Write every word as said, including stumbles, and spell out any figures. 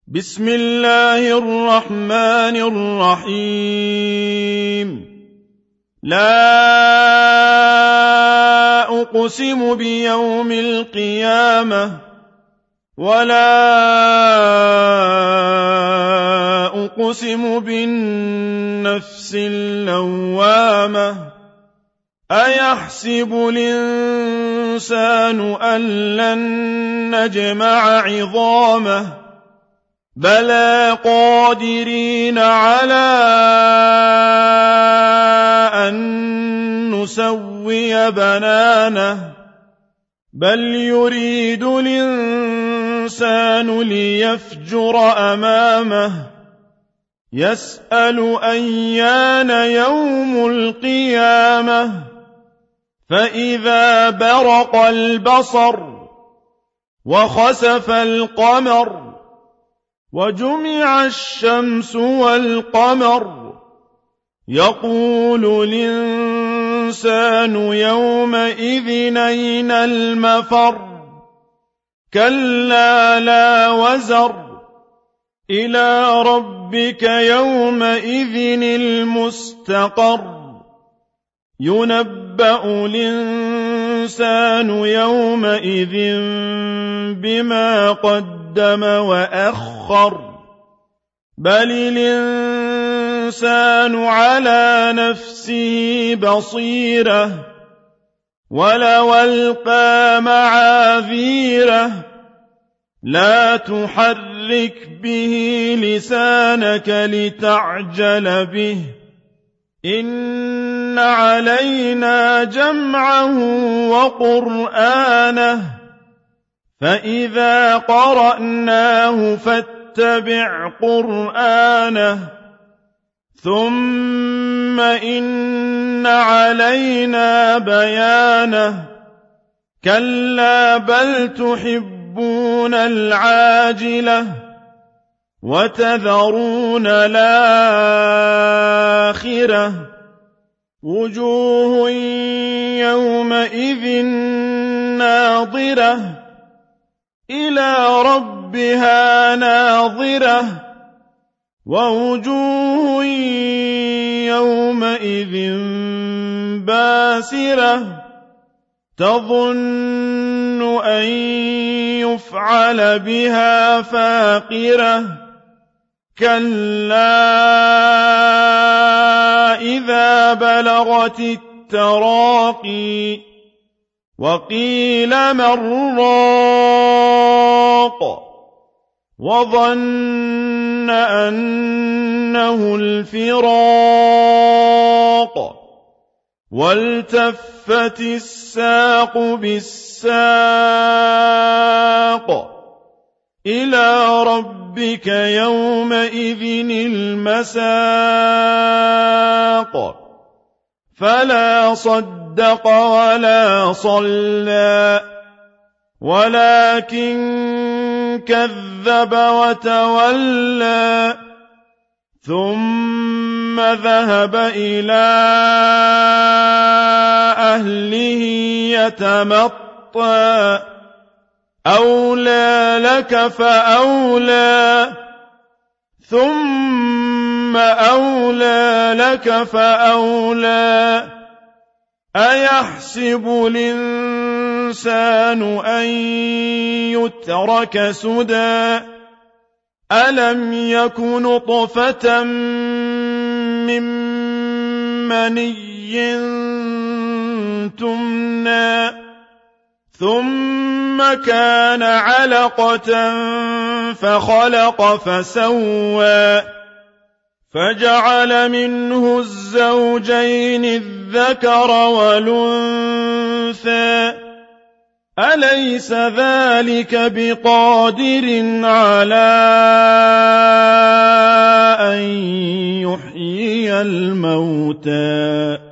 بسم الله الرحمن الرحيم لا أقسم بيوم القيامة ولا أقسم بالنفس اللوامة أيحسب الإنسان أن لن نجمع عظامه بلى قادرين على أن نسوي بنانه بل يريد الإنسان ليفجر أمامه يسأل أيان يوم القيامة فإذا برق البصر وخسف القمر وجمع الشمس والقمر يقول الإنسان يومئذ أين المفر كلا لا وزر إلى ربك يومئذ المستقر ينبأ الإنسان يومئذ بما قدم وأخر بل الإنسان على نفسه بصيرة ولو ألقى معاذيره لا تحرك به لسانك لتعجل به إن علينا جمعه وقرآنه فإذا قرأناه فاتبع قرآنه ثم إن علينا بيانه كلا بل تحبون العاجلة وتذرون الآخرة وجوه يومئذ ناظرة إلى ربها ناظرة ووجوه يومئذ باسرة تظن أن يفعل بها فاقرة كلا إذا بلغت التراقي وقيل من راق وظن أنه الفراق والتفت الساق بالساق إلى ربك يومئذ المساق فلا صدق ولا صلى ولكن كذب وتولى ثم ذهب إلى أهله يتمطى أولى لك فأولى ثم أولى لك فأولى أيحسب الإنسان أن يترك سدى ألم يك نطفة من مني تمنى ثم كان علقة فخلق فسوى فجعل منه الزوجين الذكر والأنثى أليس ذلك بقادر على أن يحيي الموتى